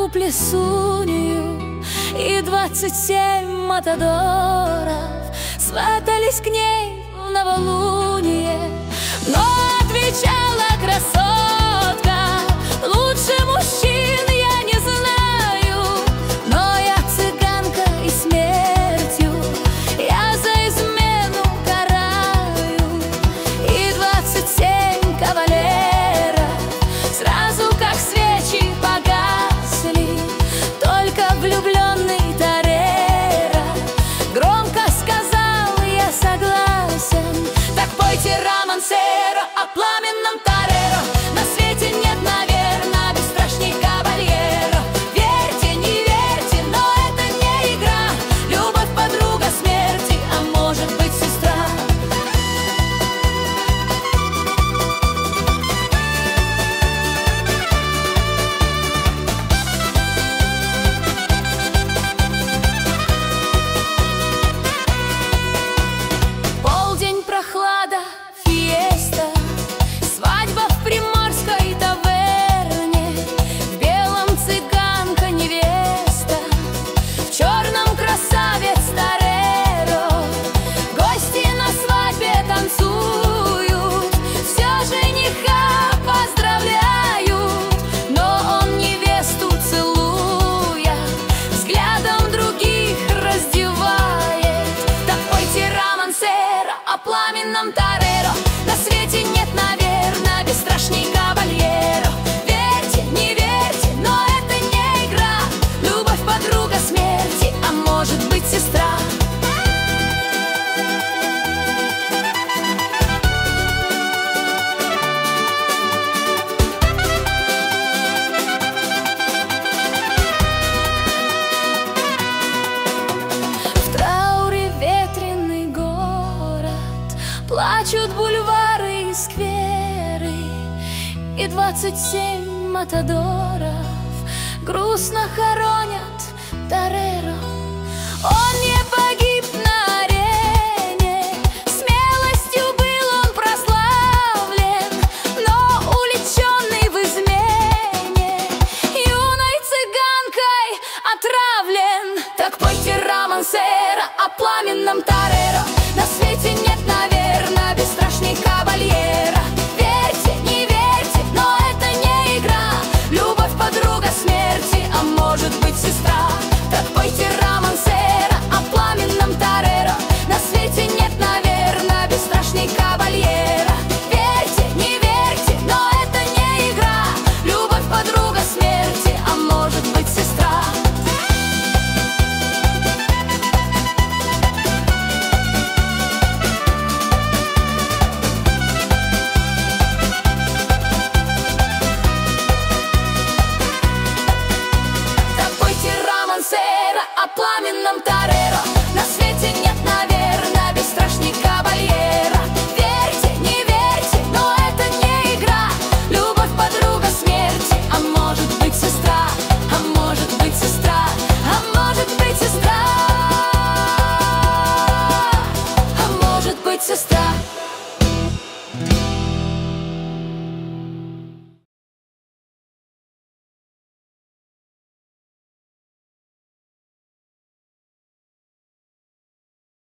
плесунью, и 27 матадоров сватались к ней в новолуние. Но отвечала красотка: лучше мужчин я не знаю, но я цыганка и смертью я за измену караю. И 27 кавалеров сразу как свечи погасли, только влюбленный Тореро громко сказал: я согласен. Так пойте, романсеро, о пламенном Тореро. На свете нет, наверное, бесстрашней кавальеро. Верьте, не верьте, но это не игра. Любовь подруга смерти, а может быть сестра. Полдень, прохлада, фиеста, свадьба в приморской таверне. В белом цыганка невеста, в черном красавец Тореро. Гости на свадьбе танцуют, все жениха поздравляют, но он невесту целуя взглядом других раздевает. Так пойте, романсеро, о пламенном Тореро. На свете нет, наверное, бесстрашней кавальеро. Верьте, не верьте, но это не игра. Любовь подруга смерти, а может быть сестра. В трауре ветреный город, плачут бульвары и скверы, и 27 матадоров грустно хоронят Тореро. Он не